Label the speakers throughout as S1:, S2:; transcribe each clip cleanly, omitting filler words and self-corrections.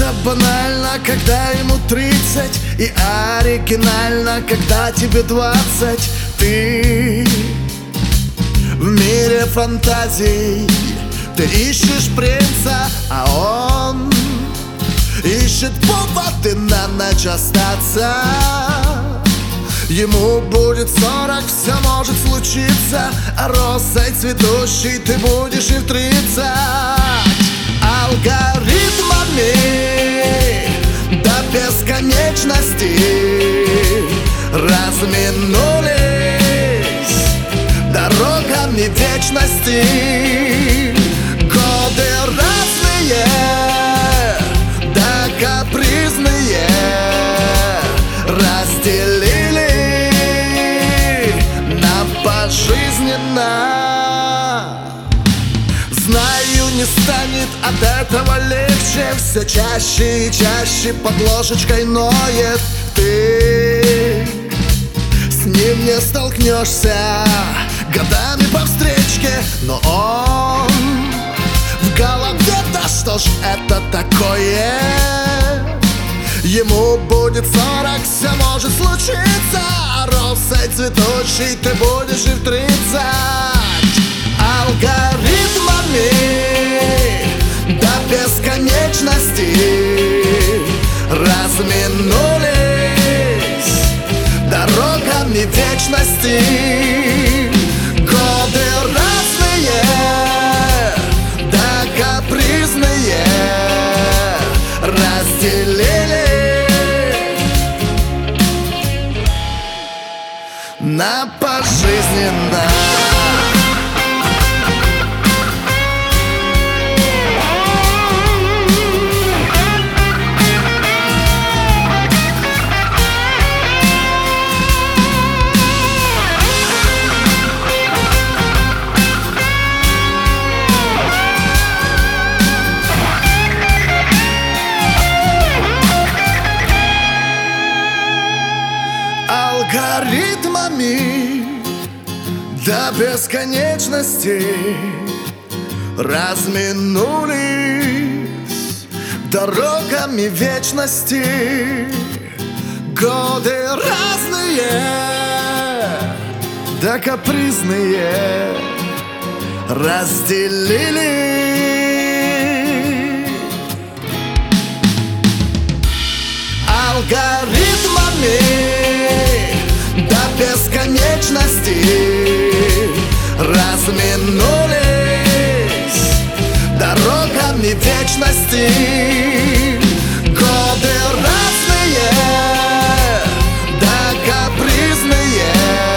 S1: Это банально, когда ему 30, и оригинально, когда тебе 20. Ты в мире фантазий, ты ищешь принца, а он ищет поводы на ночь остаться. Ему будет 40, все может случиться, а розой цветущей ты будешь и в 30. Алгоритмами до бесконечности разминулись дорогами вечности. Годы разные, да капризные, разделили на пожизненно. Знаю, не станет от этого легче, все чаще и чаще под ложечкой ноет. Ты с ним не столкнешься годами по встречке, но он в голове, да что ж это такое? Ему будет 40, все может случиться, а розой цветущей ты будешь и в 30. Алгоритмами до бесконечности разминулись дорогами вечности. Годы разные, да капризные, разделили на пожизненно. Алгоритмами до бесконечности разминулись дорогами вечности. Годы разные, да капризные, разделили алгоритмами до бесконечности разминулись дорогами вечности. Годы разные, да капризные,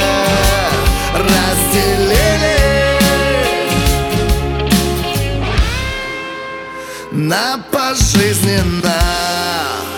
S1: разделили на пожизненно.